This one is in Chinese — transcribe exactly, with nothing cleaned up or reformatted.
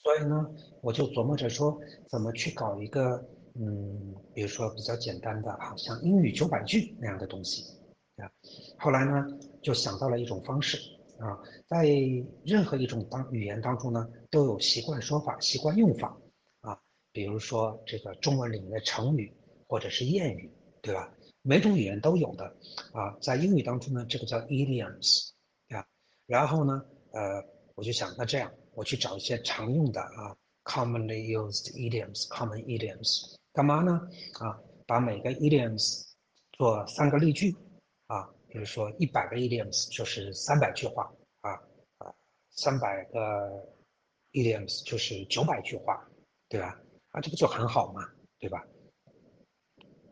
所以呢，我就琢磨着说，怎么去搞一个，嗯，比如说比较简单的，好像英语九百句那样的东西，啊。后来呢，就想到了一种方式啊，在任何一种当语言当中呢，都有习惯说法、习惯用法啊。比如说这个中文里面的成语或者是谚语，对吧？每种语言都有的啊。在英语当中呢，这个叫 idioms 啊。然后呢，呃，我就想，那这样我去找一些常用的啊，commonly used idioms，common idioms，干嘛呢？啊，把每个 idioms 做三个例句啊，比如说一百个 idioms 就是三百句话啊啊，三百个 idioms 就是九百句话，对吧？啊，这不就很好嘛，对吧？